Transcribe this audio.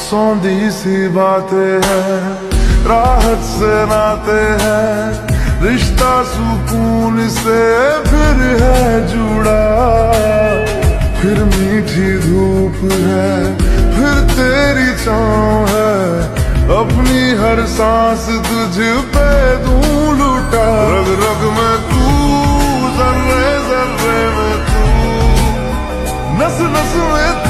सौंधी सी बातें हैं, राहत से नाते हैं, रिश्ता सुकून से फिर है जुड़ा। फिर मीठी धूप है, फिर तेरी छाँव है, अपनी हर सांस तुझ पे दूं लुटा। रग रग में तू, जर्रे जर्रे में तू, नस नस में